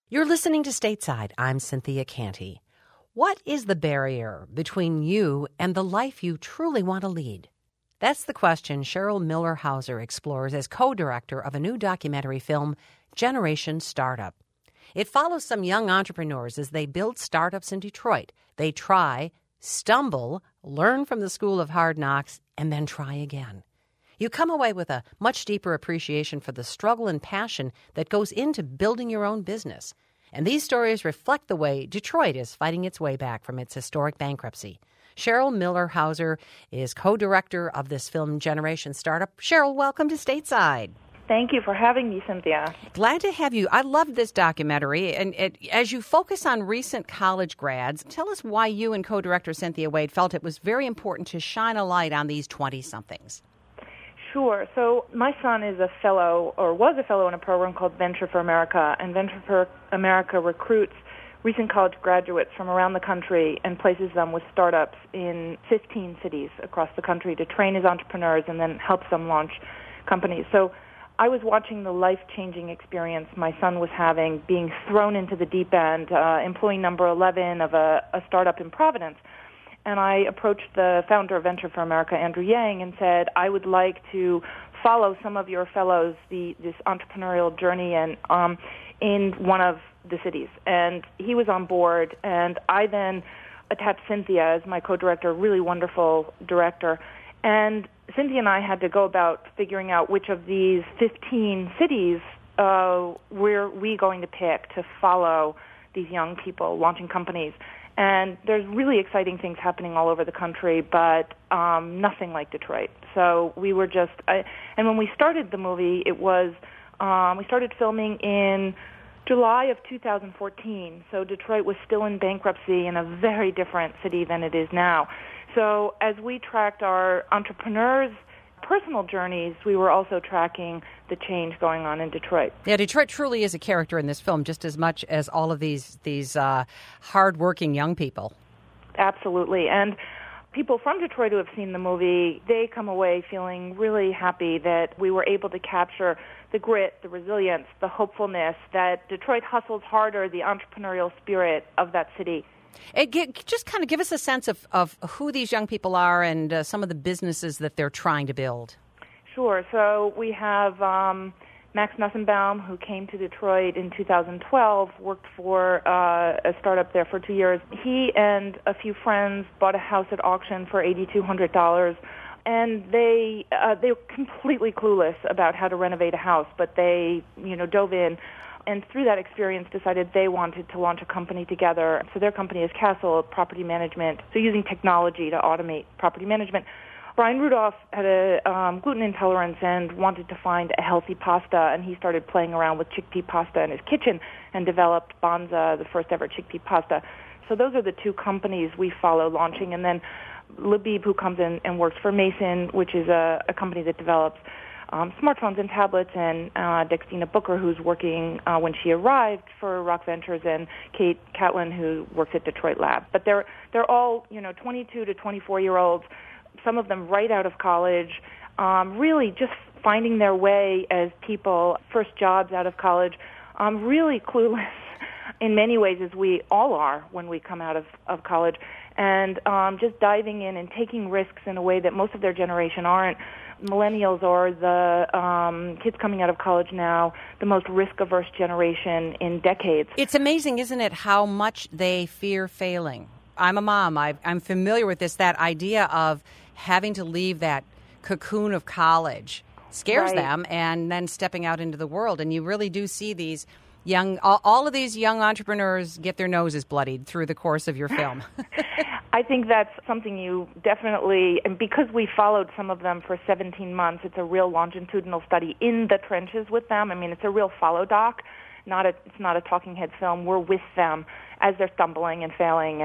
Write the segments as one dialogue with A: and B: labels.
A: You're listening to Stateside. I'm Cynthia Canty. What is the barrier between you and the life you truly want to lead? That's the question Cheryl Miller Hauser explores as co-director of a new documentary film, Generation Startup. It follows some young entrepreneurs as they build startups in Detroit. They try, stumble, learn from the school of hard knocks, and then try again. You come away with a much deeper appreciation for the struggle and passion that goes into building your own business. And these stories reflect the way Detroit is fighting its way back from its historic bankruptcy. Cheryl Miller Hauser is co-director of this film, Generation Startup. Cheryl, welcome to Stateside.
B: Thank you for having me, Cynthia.
A: Glad to have you. I love this documentary. And as you focus on recent college grads, tell us why you and co-director Cynthia Wade felt it was very important to shine a light on these 20-somethings.
B: Sure. So my son is a fellow, or was a fellow in a program called Venture for America, and Venture for America recruits recent college graduates from around the country and places them with startups in 15 cities across the country to train as entrepreneurs and then helps them launch companies. So I was watching the life-changing experience my son was having, being thrown into the deep end, employee number 11 of a startup in Providence. And I approached the founder of Venture for America, Andrew Yang, and said, I would like to follow some of your fellows this entrepreneurial journey and in one of the cities. And he was on board, and I then attached Cynthia as my co-director, a really wonderful director. And Cynthia and I had to go about figuring out which of these 15 cities were we going to pick to follow these young people launching companies. And there's really exciting things happening all over the country, but nothing like Detroit. So we were just, and when we started the movie, it was, we started filming in July of 2014. So Detroit was still in bankruptcy in a very different city than it is now. So as we tracked our entrepreneurs' personal journeys, we were also tracking the change going on in Detroit.
A: Yeah, Detroit truly is a character in this film, just as much as all of these hard-working young people.
B: Absolutely. And people from Detroit who have seen the movie, they come away feeling really happy that we were able to capture the grit, the resilience, the hopefulness, that Detroit hustles harder, the entrepreneurial spirit of that city.
A: Just kind of give us a sense of who these young people are and some of the businesses that they're trying to build.
B: Sure. So we have Max Nussenbaum, who came to Detroit in 2012, worked for a startup there for 2 years. He and a few friends bought a house at auction for $8,200. And they were completely clueless about how to renovate a house, but they, dove in. And through that experience, decided they wanted to launch a company together. So their company is Castle Property Management, so using technology to automate property management. Brian Rudolph had a gluten intolerance and wanted to find a healthy pasta, and he started playing around with chickpea pasta in his kitchen and developed Banza, the first ever chickpea pasta. So those are the two companies we follow launching. And then Labib, who comes in and works for Mason, which is a company that develops smartphones and tablets, and Dextina Booker, who's working when she arrived for Rock Ventures, and Kate Catlin, who works at Detroit Lab. But they're all 22 to 24-year-olds, some of them right out of college, really just finding their way as people, first jobs out of college, really clueless in many ways, as we all are when we come out of college, and just diving in and taking risks in a way that most of their generation aren't. Millennials are the kids coming out of college now, the most risk-averse generation in decades.
A: It's amazing, isn't it, how much they fear failing. I'm a mom. I'm familiar with this, that idea of having to leave that cocoon of college scares them, and then stepping out into the world. And you really do see these all of these young entrepreneurs get their noses bloodied through the course of your film.
B: I think that's something you definitely, and because we followed some of them for 17 months, it's a real longitudinal study in the trenches with them. I mean, it's a real follow doc. It's not a talking head film. We're with them as they're stumbling and failing,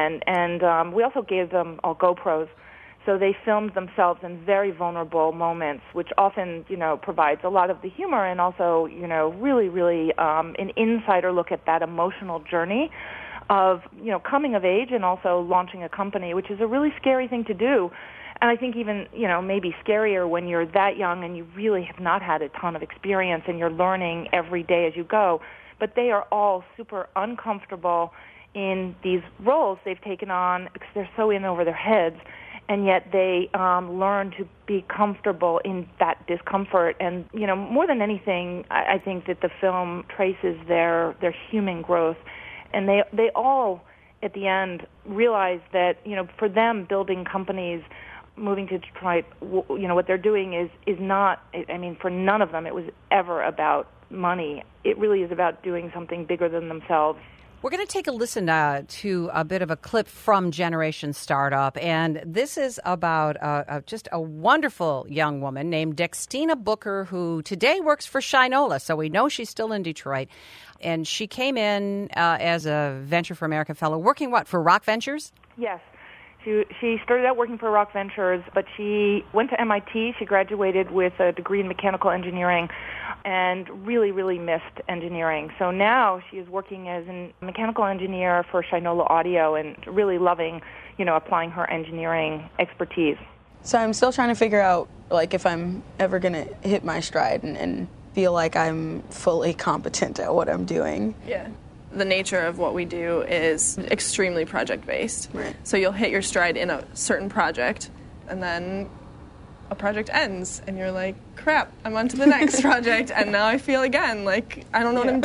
B: and we also gave them all GoPros. So they filmed themselves in very vulnerable moments, which often, provides a lot of the humor and also, really, really an insider look at that emotional journey of, coming of age and also launching a company, which is a really scary thing to do. And I think even, maybe scarier when you're that young and you really have not had a ton of experience and you're learning every day as you go. but they are all super uncomfortable in these roles they've taken on because they're so in over their heads, and yet they learn to be comfortable in that discomfort. And, more than anything, I think that the film traces their human growth, and they all, at the end, realize that, for them, building companies, moving to Detroit, what they're doing is not, for none of them, it was ever about money. It really is about doing something bigger than themselves.
A: We're going to take a listen to a bit of a clip from Generation Startup, and this is about just a wonderful young woman named Dextina Booker, who today works for Shinola, so we know she's still in Detroit. And she came in as a Venture for America fellow, working for Rock Ventures?
B: Yes. She started out working for Rock Ventures, but she went to MIT. She graduated with a degree in mechanical engineering and really, really missed engineering. So now she is working as a mechanical engineer for Shinola Audio and really loving, applying her engineering expertise.
C: So I'm still trying to figure out, if I'm ever going to hit my stride and feel like I'm fully competent at what I'm doing.
D: Yeah. The nature of what we do is extremely project-based.
C: Right.
D: So you'll hit your stride in a certain project, and then a project ends, and you're like, crap, I'm on to the next project, and now I feel again like I don't know what I'm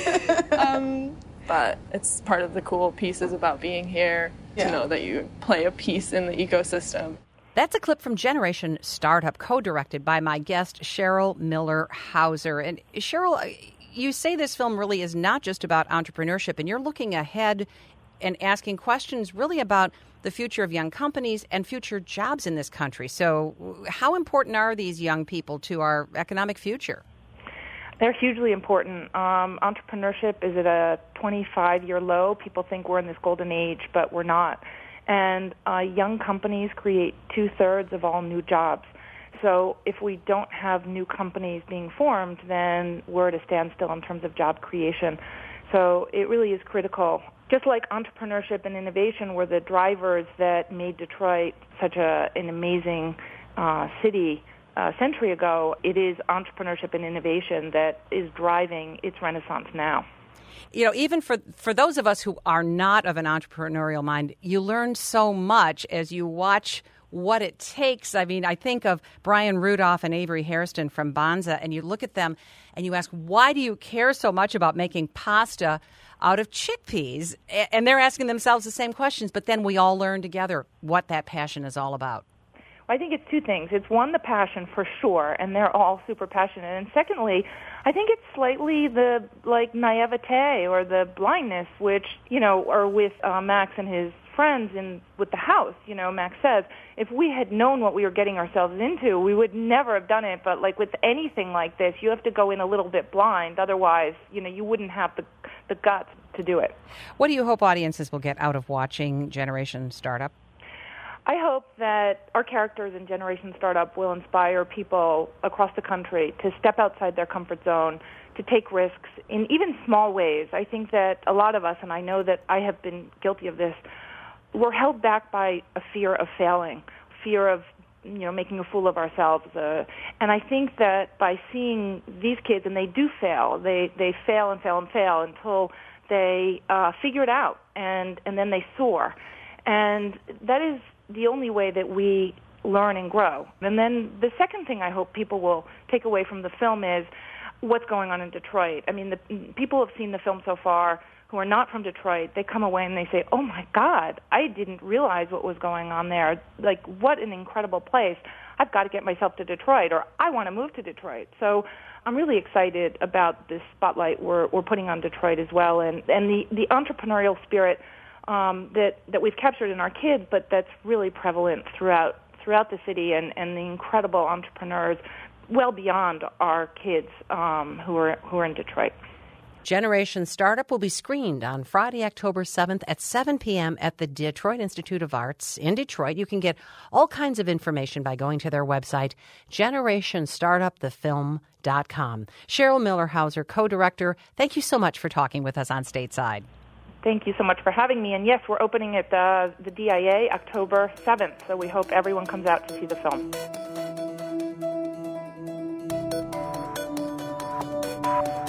D: doing. But it's part of the cool pieces about being here to know that you play a piece in the ecosystem.
A: That's a clip from Generation Startup, co-directed by my guest, Cheryl Miller Hauser. And Cheryl, you say this film really is not just about entrepreneurship, and you're looking ahead and asking questions really about the future of young companies and future jobs in this country. So how important are these young people to our economic future?
B: They're hugely important. Entrepreneurship is at a 25-year low. People think we're in this golden age, but we're not. And young companies create 2/3 of all new jobs. So if we don't have new companies being formed, then we're at a standstill in terms of job creation. So it really is critical. Just like entrepreneurship and innovation were the drivers that made Detroit such an amazing city a century ago, it is entrepreneurship and innovation that is driving its renaissance now.
A: Even for those of us who are not of an entrepreneurial mind, you learn so much as you watch what it takes. I think of Brian Rudolph and Avery Hairston from Banza, and you look at them and you ask, why do you care so much about making pasta out of chickpeas? And they're asking themselves the same questions, but then we all learn together what that passion is all about.
B: I think it's two things. It's one, the passion for sure, and they're all super passionate. And secondly, I think it's slightly the naivete or the blindness, which, are with Max and his friends with the house. Max says, if we had known what we were getting ourselves into, we would never have done it. But with anything like this, you have to go in a little bit blind. Otherwise, you wouldn't have the guts to do it.
A: What do you hope audiences will get out of watching Generation Startup?
B: I hope that our characters in Generation Startup will inspire people across the country to step outside their comfort zone, to take risks in even small ways. I think that a lot of us, and I know that I have been guilty of this, we're held back by a fear of failing, fear of making a fool of ourselves. And I think that by seeing these kids, and they do fail, they fail and fail and fail until they figure it out, and then they soar. And that is the only way that we learn and grow. And then the second thing I hope people will take away from the film is what's going on in Detroit. The people who have seen the film so far who are not from Detroit, they come away and they say, oh my God, I didn't realize what was going on there. What an incredible place. I've got to get myself to Detroit, or I want to move to Detroit. So I'm really excited about this spotlight we're putting on Detroit as well, and the entrepreneurial spirit that we've captured in our kids, but that's really prevalent throughout the city, and the incredible entrepreneurs well beyond our kids who are in Detroit.
A: Generation Startup will be screened on Friday, October 7th at 7 p.m. at the Detroit Institute of Arts in Detroit. You can get all kinds of information by going to their website, generationstartupthefilm.com. Cheryl Miller Hauser, co-director, thank you so much for talking with us on Stateside.
B: Thank you so much for having me. And yes, we're opening at the DIA October 7th, so we hope everyone comes out to see the film.